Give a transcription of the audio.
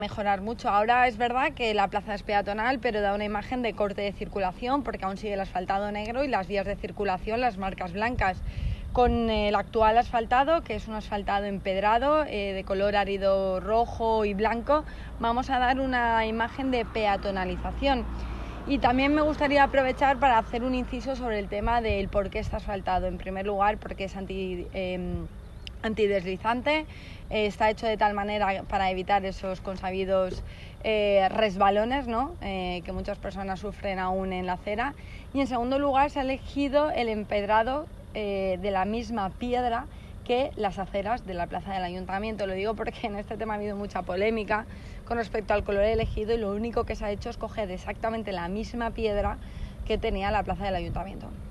mejorar mucho. Ahora es verdad que la plaza es peatonal, pero da una imagen de corte de circulación porque aún sigue el asfaltado negro y las vías de circulación, las marcas blancas. Con el actual asfaltado, que es un asfaltado empedrado de color árido rojo y blanco, vamos a dar una imagen de peatonalización. Y también me gustaría aprovechar para hacer un inciso sobre el tema del por qué está asfaltado. En primer lugar, porque es antideslizante, está hecho de tal manera para evitar esos consabidos resbalones, ¿no? Que muchas personas sufren aún en la acera. Y en segundo lugar, se ha elegido el empedrado de la misma piedra que las aceras de la plaza del Ayuntamiento. Lo digo porque en este tema ha habido mucha polémica con respecto al color elegido y lo único que se ha hecho es coger exactamente la misma piedra que tenía la plaza del Ayuntamiento.